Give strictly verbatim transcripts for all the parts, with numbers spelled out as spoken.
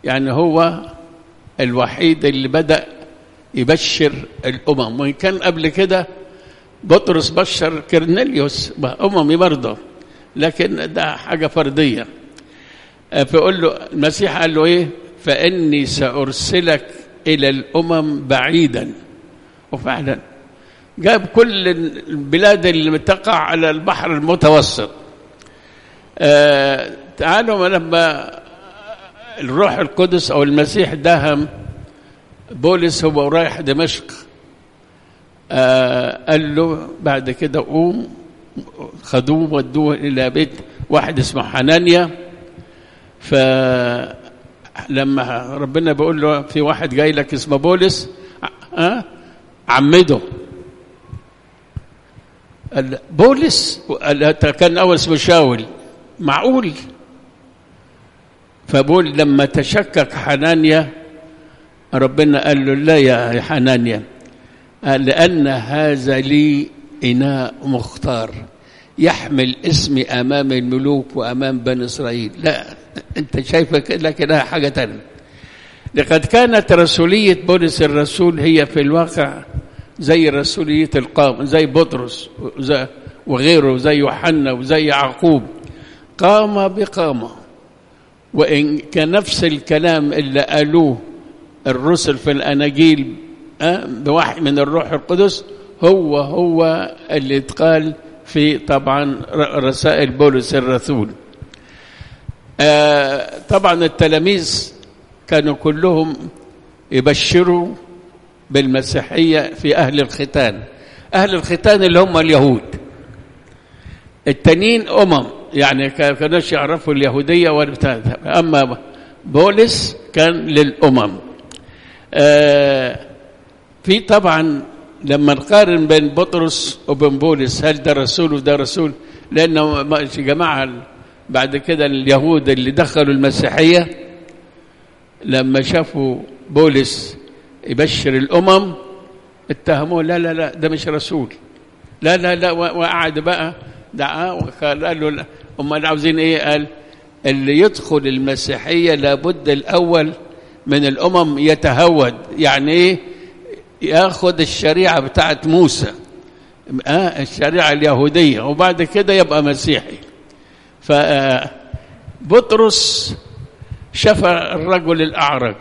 يعني هو الوحيد اللي بدأ يبشر الأمم، وإن كان قبل كده بطرس بشر كرنيليوس أممي برضه، لكن ده حاجة فردية. فيقول له المسيح قال له إيه؟ فإني سأرسلك إلى الأمم بعيدا. وفعلا جاب كل البلاد اللي تقع على البحر المتوسط. آه تعالوا لما الروح القدس أو المسيح دهم بولس هو رايح دمشق، آه قال له بعد كده قوم، خدوه ودوه إلى بيت واحد اسمه حنانيا. فلما ربنا بيقول له في واحد جاي لك اسمه بولس، آه عمده. قال بولس، كان أول اسمه شاول، معقول؟ فبول لما تشكك حنانيا ربنا قال له لا يا حنانيا، لأن هذا لي إناء مختار يحمل اسمي أمام الملوك وأمام بني إسرائيل. لا، أنت شايفك لكنها حاجة تانية. لقد كانت رسولية بولس الرسول هي في الواقع زي رسولية القام، زي بطرس وغيره، زي يوحنا وزي يعقوب، قام بقامة. وإن كان نفس الكلام اللي قالوه الرسل في الأناجيل بوحي من الروح القدس هو هو اللي اتقال في طبعا رسائل بولس الرسول. طبعا التلاميذ كانوا كلهم يبشروا بالمسيحية في أهل الختان. أهل الختان اللي هم اليهود، التانيين أمم، يعني كانوش يعرفوا اليهودية ولا. أما بولس كان للأمم. آه في طبعا لما نقارن بين بطرس وبين بولس، هل ده رسول وده رسول؟ لأنه جماعة بعد كده اليهود اللي دخلوا المسيحية لما شافوا بولس يبشر الأمم اتهموه، لا لا لا ده مش رسول، لا لا لا. وقعد بقى دعاه وقال له هم عاوزين ايه؟ قال اللي يدخل المسيحية لابد الأول من الأمم يتهود، يعني ايه؟ ياخد الشريعة بتاعت موسى، آه الشريعة اليهودية، وبعد كده يبقى مسيحي. فبطرس شاف الرجل الأعرج،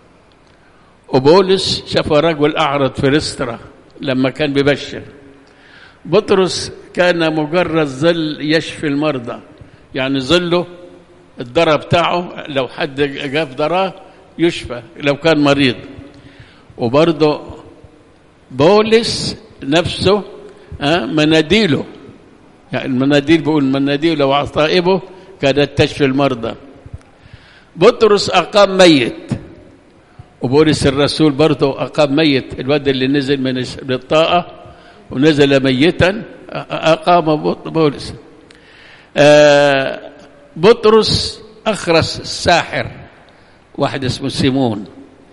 وبولس شاف رجل أعرج في رسترا لما كان بيبشر. بطرس كان مجرد ظل يشفي المرضى، يعني ظله الضرر بتاعه لو حد جاب ضراه يشفى لو كان مريض. وبرضه بولس نفسه آه مناديله، يعني المناديل بيقول مناديله وعصائبه كانت تشفي المرضى. بطرس أقام ميت، وبولس الرسول برضه أقام ميت، الواد اللي نزل من الطاقة ونزل ميتا أقام بولس. آه بطرس أخرس الساحر واحد اسمه سيمون،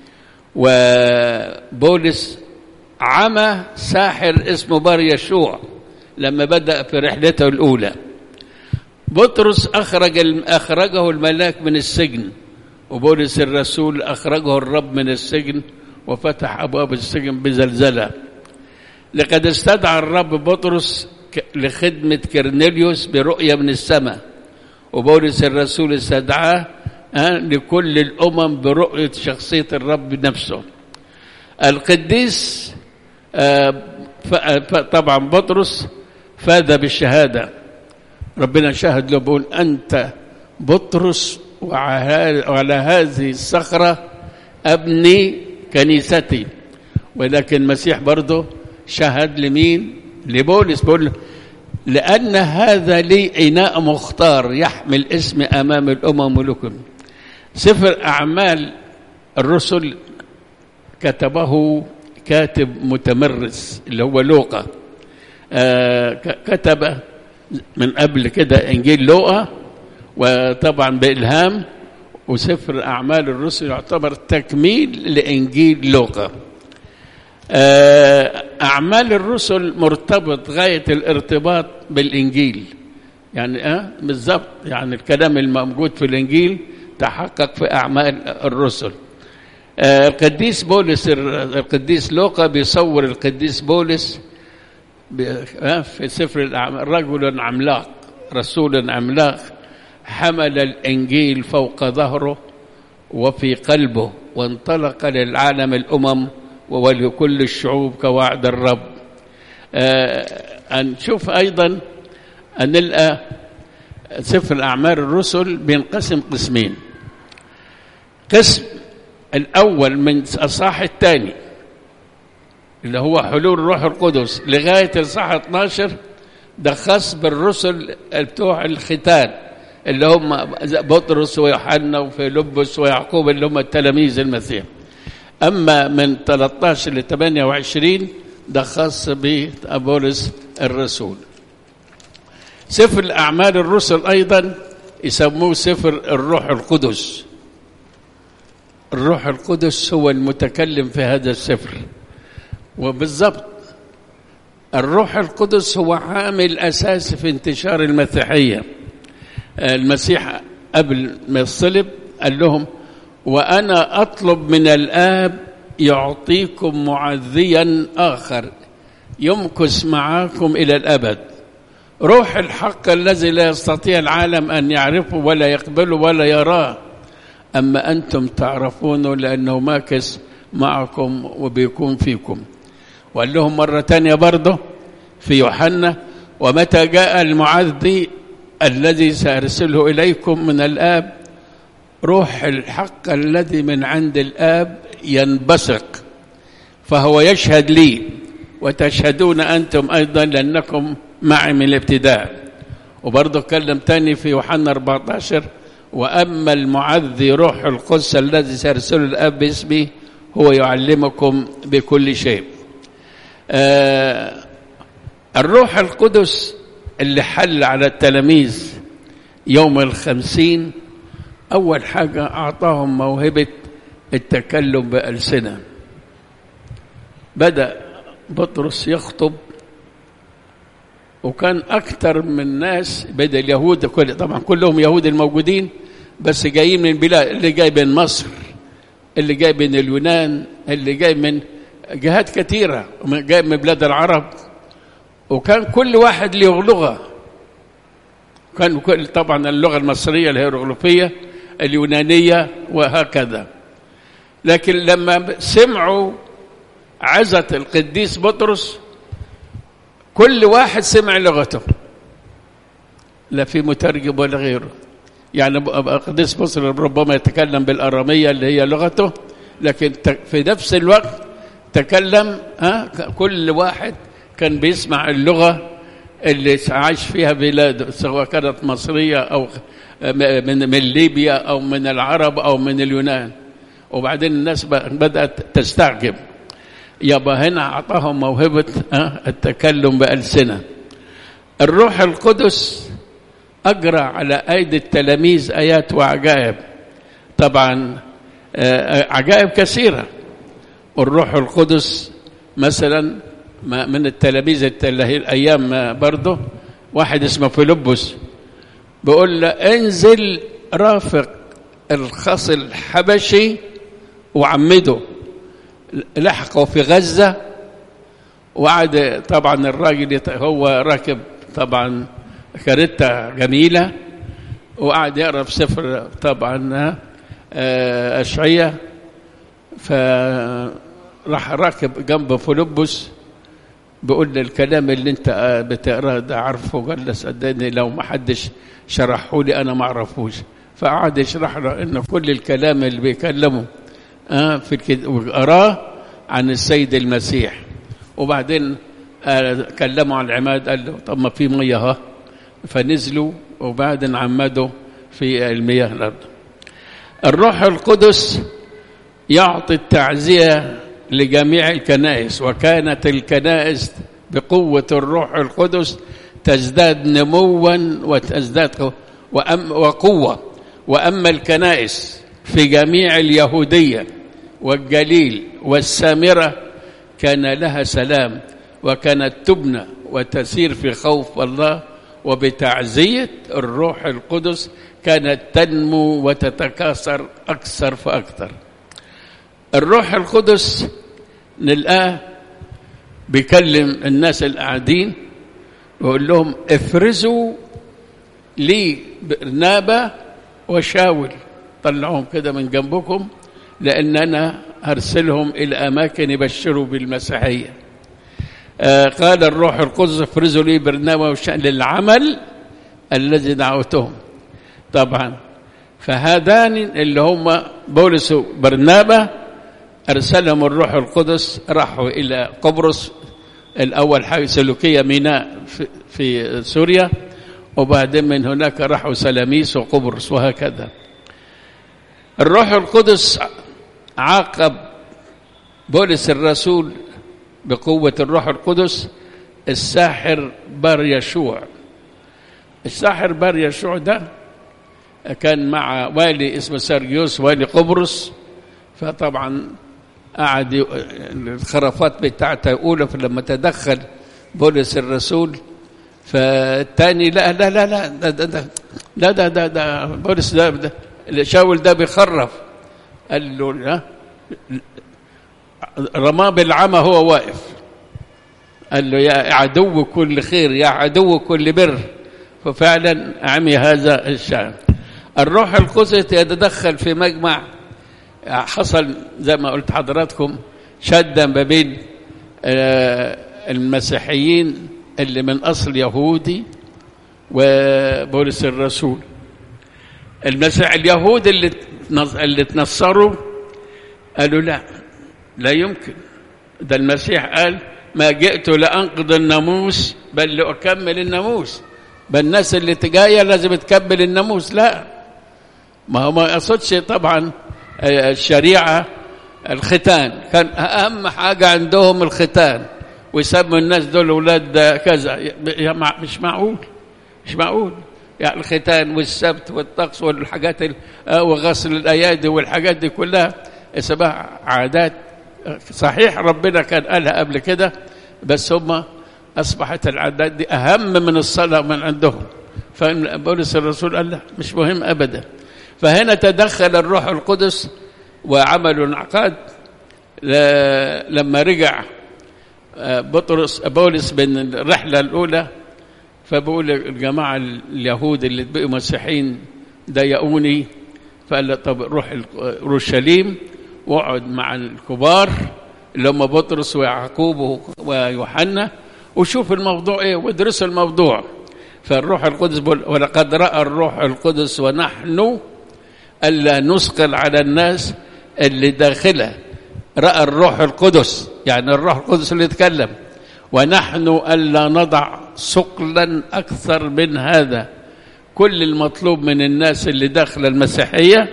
وبولس عمى ساحر اسمه بار يشوع لما بدأ في رحلته الأولى. بطرس أخرج أخرجه الملاك من السجن، وبولس الرسول أخرجه الرب من السجن وفتح أبواب السجن بزلزلة. لقد استدعى الرب بطرس لخدمة كرنيليوس برؤية من السماء، وبولس الرسول استدعاه لكل الأمم برؤية شخصية الرب نفسه. القديس طبعا بطرس فاز بالشهادة، ربنا شهد له بيقول أنت بطرس وعلى هذه الصخرة أبني كنيستي. ولكن المسيح برضه شهد لمين؟ لبولس، بيقول لأن هذا لي إناء مختار يحمل اسمي أمام الأمم ولكم. سفر أعمال الرسل كتبه كاتب متمرس اللي هو لوقا، آه كتب من قبل كده إنجيل لوقا، وطبعا بإلهام، وسفر أعمال الرسل يعتبر تكميل لإنجيل لوقا. أعمال الرسل مرتبط غاية الارتباط بالإنجيل، يعني أه بالضبط، يعني الكلام الموجود في الإنجيل تحقق في أعمال الرسل. آه القديس بولس القديس لوقا بيصور القديس بولس في سفر الأعمال رجل عملاق رسول عملاق حمل الإنجيل فوق ظهره وفي قلبه وانطلق للعالم الأمم ولكل الشعوب كوعد الرب. آه نشوف أيضا أن نلقى سفر أعمال الرسل بينقسم قسمين. قسم الأول من الإصحاح الثاني اللي هو حلول الروح القدس لغاية الإصحاح اثناشر ده خاص بالرسل بتوع الختان اللي هم بطرس ويوحنا وفيلبس ويعقوب اللي هم التلاميذ المسيح. أما من ثلاثة عشر ل ثمانية وعشرين ده خاص ببولس الرسول. سفر الأعمال الرسل أيضا يسموه سفر الروح القدس. الروح القدس هو المتكلم في هذا السفر، وبالضبط الروح القدس هو عامل أساسي في انتشار المسيحية. المسيح قبل ما يصلب قال لهم وأنا أطلب من الآب يعطيكم معزيا آخر يمكث معاكم إلى الأبد، روح الحق الذي لا يستطيع العالم أن يعرفه ولا يقبله ولا يراه، أما أنتم تعرفونه لأنه ماكث معكم وبيكون فيكم. وقال لهم مرة تانية برضه في يوحنا ومتى جاء المعزي الذي سأرسله إليكم من الآب روح الحق الذي من عند الآب ينبثق فهو يشهد لي وتشهدون أنتم أيضا لأنكم معي من الابتداء. وبرضه كلم تاني في يوحنا أربعة عشر وأما المعزي روح القدس الذي سيرسله الآب باسمي هو يعلمكم بكل شيء. آه الروح القدس اللي حل على التلاميذ يوم الخمسين أول حاجة أعطاهم موهبة التكلم بألسنة. بدأ بطرس يخطب وكان أكثر من ناس بدأ اليهود كل طبعا كلهم يهود الموجودين بس جايين من بلاد اللي جاي من مصر اللي جاي من اليونان اللي جاي من جهات كثيرة جاي من بلاد العرب وكان كل واحد له لغة. كان كل طبعا اللغة المصرية الهيروغليفية اليونانية وهكذا. لكن لما سمعوا عزة القديس بطرس كل واحد سمع لغته لا في مترجم ولا غيره. يعني القديس بطرس ربما يتكلم بالأرامية اللي هي لغته لكن في نفس الوقت تكلم ها كل واحد كان بيسمع اللغة اللي عاش فيها بلاده سواء كانت مصرية أو من من ليبيا أو من العرب أو من اليونان. وبعدين الناس بدأت تستعجب يبقى هنا أعطاهم موهبة التكلم بألسنة. الروح القدس أجرى على أيدي التلاميذ آيات وعجائب طبعا عجائب كثيرة. والروح القدس مثلا من التلاميذ الأيام برضه واحد اسمه فيلبس بيقول له انزل رافق الخص الحبشي وعمده. لحقوا في غزة وقعد طبعا الراجل هو راكب طبعا كاريتا جميلة وقعد يقرأ في سفر طبعا أشعية فراح راكب جنب فيلبس بيقول له الكلام اللي انت بتقراه ده عارفه قال له صدقني لو ما حدش شرحه لي انا ما اعرفوش. فقعد يشرح له ان كل الكلام اللي بيكلمه اه في الكد... وقراه عن السيد المسيح. وبعدين آه كلموا عن العماد قال له طب ما في ميه ها فنزلوا وبعدين عمدوا في المياه الارض. الروح القدس يعطي التعزية لجميع الكنائس وكانت الكنائس بقوة الروح القدس تزداد نموا وتزداد وقوة. وأما الكنائس في جميع اليهودية والجليل والسامرة كان لها سلام وكانت تبنى وتسير في خوف الله وبتعزية الروح القدس كانت تنمو وتتكاثر أكثر فأكثر. الروح القدس نلقاه بيكلم الناس القاعدين ويقول لهم افرزوا لي برنابا وشاول، طلعوهم كده من جنبكم لأن أنا هرسلهم إلى أماكن يبشروا بالمسيحية. آه قال الروح القدس افرزوا لي برنابا وشاول للعمل الذي دعوتهم. طبعا فهذان اللي هم بولس وبرنابا أرسلهم الروح القدس، راحوا إلى قبرص الأول حاجة سلوكية ميناء في, في سوريا، وبعدين من هناك راحوا سلاميس وقبرص وهكذا. الروح القدس عاقب بولس الرسول بقوة الروح القدس الساحر بار يشوع. الساحر بار يشوع ده كان مع والي اسمه سيرجيوس والي قبرص، فطبعا قعد الخرافات بتاعته يقولوا لما تدخل بولس الرسول فالتاني لا لا لا لا ده ده لا ده ده, ده بولس ده, ده شاول ده بيخرف. قال له لا، رماه بالعمى هو واقف، قال له يا عدو كل خير يا عدو كل بر، ففعلا عمي هذا الشعب. الروح القدس يتدخل في مجمع، حصل زي ما قلت حضراتكم شدة ما بين المسيحيين اللي من أصل يهودي وبولس الرسول. المسيح اليهود اللي اللي تنصروا قالوا لا لا يمكن، ده المسيح قال ما جئت لأنقض الناموس بل لأكمل الناموس، بل الناس اللي تجاية لازم تكمل الناموس. لا، ما هو ما يقصدش طبعا الشريعة الختان، كان أهم حاجة عندهم الختان، ويسموا الناس دول أولاد كذا. مش معقول مش معقول يعني الختان والسبت والطقس والحاجات وغسل الأيادي والحاجات دي كلها اسمها عادات. صحيح ربنا كان قالها قبل كده، بس هم أصبحت العادات دي أهم من الصلاة من عندهم. فبولس الرسول قال لا مش مهم أبدا. فهنا تدخل الروح القدس وعملوا انعقاد. لما رجع بطرس بولس من الرحلة الأولى، فبقول الجماعة اليهود اللي بقوا مسيحيين ضايقوني، فقال له طب روح اورشليم واقعد مع الكبار اللي هم بطرس ويعقوب ويوحنا وشوف الموضوع ايه وادرسوا الموضوع. فالروح القدس بقول ولقد رأى الروح القدس ونحن ألا نثقل على الناس اللي داخله. رأى الروح القدس يعني الروح القدس اللي يتكلم، ونحن ألا نضع ثقلا أكثر من هذا. كل المطلوب من الناس اللي داخل المسيحية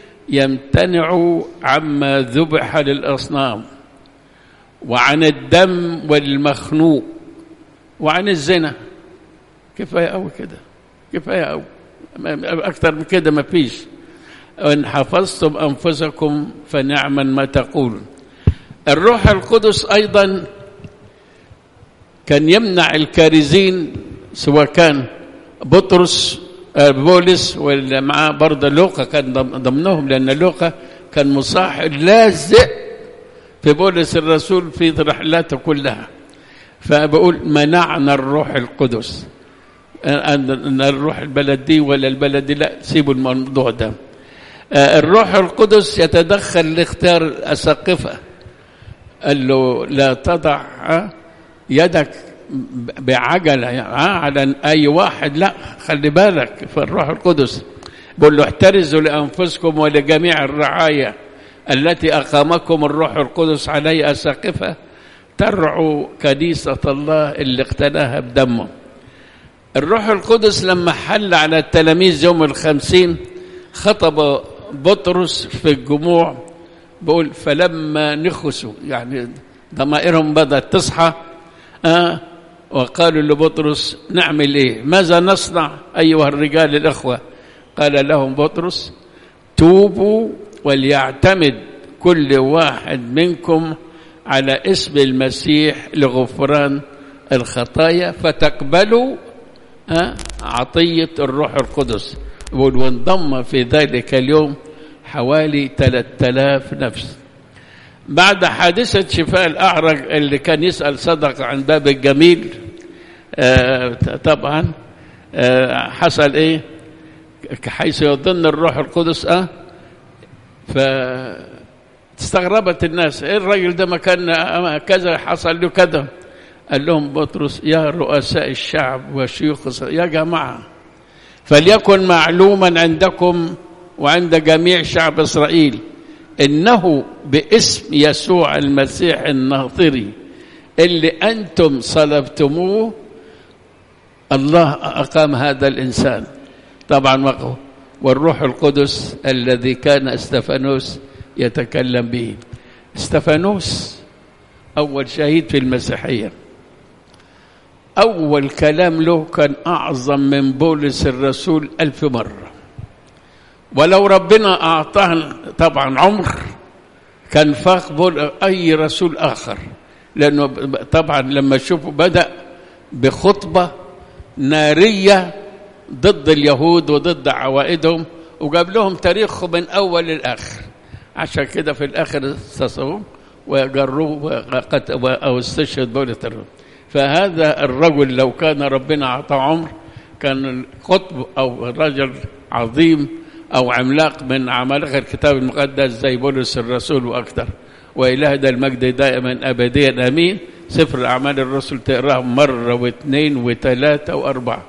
يمتنعوا عما ذبح للأصنام وعن الدم والمخنوق وعن الزنا. كفاية أوي كده، كفاية أوي، أكثر من كده ما فيش. وإن حفظتم أنفسكم فنعما ما تقولون. الروح القدس أيضا كان يمنع الكارزين، سواء كان بطرس بولس ولا معاه برضه لوقا كان ضمنهم، لأن لوقا كان مصاحب لازق في بولس الرسول في رحلاته كلها. فبقول منعنا الروح القدس أن الروح البلد دي ولا البلد دي، لا سيبوا الموضوع ده. الروح القدس يتدخل لاختيار الأساقفة، قال له لا تضع يدك بعجلة على أي واحد، لا خلي بالك. فالروح القدس بقول له احترزوا لأنفسكم ولجميع الرعاية التي أقامكم الروح القدس علي أساقفة ترعوا كنيسة الله اللي اقتناها بدمه. الروح القدس لما حل على التلاميذ يوم الخمسين خطب بطرس في الجموع، بقول فلما نخسوا يعني ضمائرهم بدأت تصحى آه وقالوا لبطرس نعمل ايه؟ ماذا نصنع ايها الرجال الاخوه؟ قال لهم بطرس توبوا وليعتمد كل واحد منكم على اسم المسيح لغفران الخطايا فتقبلوا ها عطية الروح القدس. وانضم في ذلك اليوم حوالي ثلاثة آلاف نفس. بعد حادثة شفاء الأعرج اللي كان يسأل صدق عن باب الجميل، آه طبعا آه حصل ايه حيث يظن الروح القدس اه فاستغربت الناس، ايه الراجل ده ما كان كذا حصل له كذا؟ قال لهم بطرس يا رؤساء الشعب وشيوخ يا جماعة فليكن معلوما عندكم وعند جميع شعب إسرائيل إنه باسم يسوع المسيح الناصري اللي أنتم صلبتموه الله أقام هذا الإنسان. طبعا وقعوا والروح القدس الذي كان استفانوس يتكلم به. استفانوس أول شهيد في المسيحية، أول كلام له كان أعظم من بولس الرسول ألف مرة. ولو ربنا أعطاه طبعا عمر كان فاق بول أي رسول آخر، لأنه طبعا لما شوفوا بدأ بخطبة نارية ضد اليهود وضد عوائدهم وجاب لهم تاريخه من أول للآخر، عشان كده في الآخر استصوه وجروه أو استشهد بولس الرسول. فهذا الرجل لو كان ربنا أعطاه عمر كان قطب أو رجل عظيم أو عملاق من عمالقة الكتاب المقدس زي بولس الرسول وأكثر. وإله ده المجد دائما أبديا أمين. سفر أعمال الرسل تقراه مرة واثنين وثلاثة وأربعة.